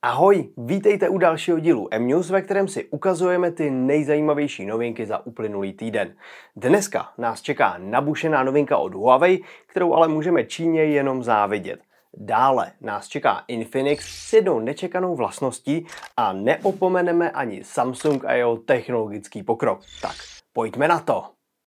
Ahoj, vítejte u dalšího dílu M-News, ve kterém si ukazujeme ty nejzajímavější novinky za uplynulý týden. Dneska nás čeká nabušená novinka od Huawei, kterou ale můžeme Číně jenom závidět. Dále nás čeká Infinix s jednou nečekanou vlastností a neopomeneme ani Samsung a jeho technologický pokrok. Tak, pojďme na to!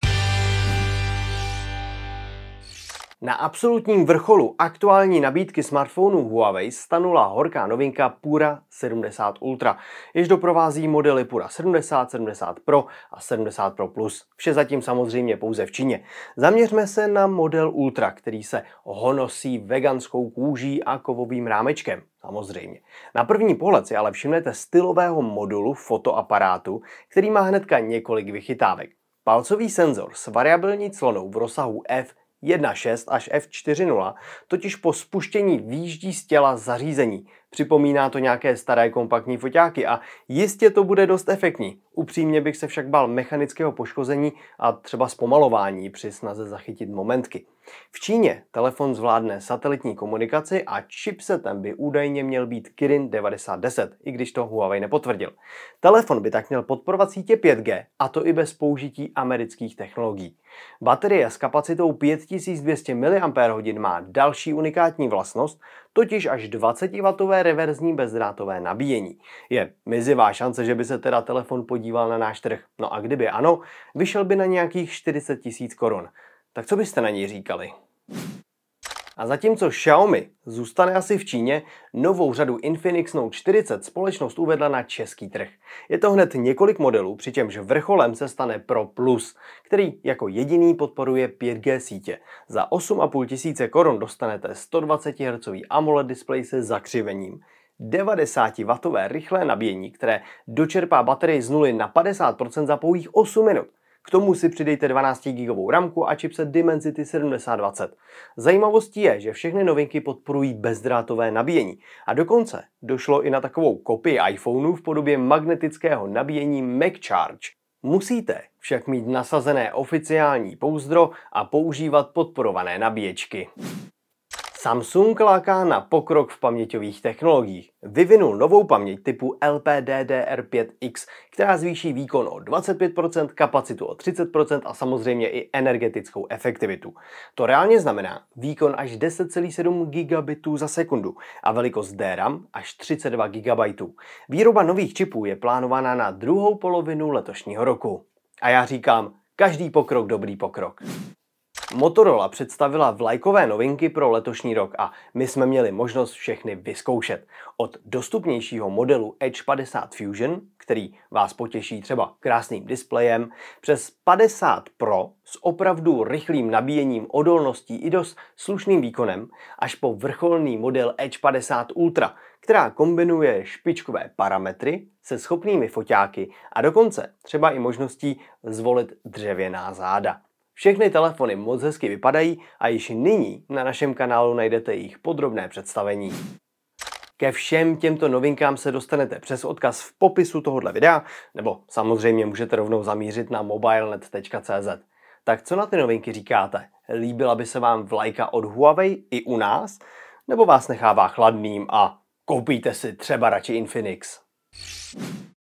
Na absolutním vrcholu aktuální nabídky smartphonů Huawei stanula horká novinka Pura 70 Ultra, jež doprovází modely Pura 70, 70 Pro a 70 Pro Plus. Vše zatím samozřejmě pouze v Číně. Zaměřme se na model Ultra, který se honosí veganskou kůží a kovovým rámečkem. Samozřejmě. Na první pohled si ale všimnete stylového modulu fotoaparátu, který má hnedka několik vychytávek. Palcový senzor s variabilní clonou v rozsahu f1.6 až f4.0 totiž po spuštění výjíždí z těla zařízení. Připomíná to nějaké staré kompaktní foťáky a jistě to bude dost efektní. Upřímně bych se však bál mechanického poškození a třeba zpomalování při snaze zachytit momentky. V Číně telefon zvládne satelitní komunikaci a chipsetem by údajně měl být Kirin 9010, i když to Huawei nepotvrdil. Telefon by tak měl podporovat sítě 5G, a to i bez použití amerických technologií. Baterie s kapacitou 5200 mAh má další unikátní vlastnost, totiž až 20W reverzní bezdrátové nabíjení. Je mizivá šance, že by se teda telefon podíval na náš trh. No a kdyby ano, vyšel by na nějakých 40 000 korun. Tak co byste na něj říkali? A zatímco Xiaomi zůstane asi v Číně, novou řadu Infinix Note 40 společnost uvedla na český trh. Je to hned několik modelů, přičemž vrcholem se stane Pro Plus, který jako jediný podporuje 5G sítě. Za 8,5 tisíce korun dostanete 120 Hz AMOLED displej se zakřivením, 90W rychlé nabíjení, které dočerpá baterii z 0 na 50% za pouhých 8 minut. K tomu si přidejte 12 GB ramku a chipset Dimensity 7020. Zajímavostí je, že všechny novinky podporují bezdrátové nabíjení. A dokonce došlo i na takovou kopii iPhoneu v podobě magnetického nabíjení MagCharge. Musíte však mít nasazené oficiální pouzdro a používat podporované nabíječky. Samsung láká na pokrok v paměťových technologiích. Vyvinul novou paměť typu LPDDR5X, která zvýší výkon o 25%, kapacitu o 30% a samozřejmě i energetickou efektivitu. To reálně znamená výkon až 10,7 gigabitů za sekundu a velikost DRAM až 32 GB. Výroba nových čipů je plánovaná na druhou polovinu letošního roku. A já říkám, každý pokrok dobrý pokrok. Motorola představila vlajkové novinky pro letošní rok a my jsme měli možnost všechny vyzkoušet. Od dostupnějšího modelu Edge 50 Fusion, který vás potěší třeba krásným displejem, přes 50 Pro s opravdu rychlým nabíjením, odolností i dost slušným výkonem, až po vrcholný model Edge 50 Ultra, která kombinuje špičkové parametry se schopnými foťáky a dokonce třeba i možností zvolit dřevěná záda. Všechny telefony moc hezky vypadají a již nyní na našem kanálu najdete jejich podrobné představení. Ke všem těmto novinkám se dostanete přes odkaz v popisu tohoto videa, nebo samozřejmě můžete rovnou zamířit na mobilenet.cz. Tak co na ty novinky říkáte? Líbila by se vám vlajka od Huawei i u nás? Nebo vás nechává chladným a koupíte si třeba radši Infinix?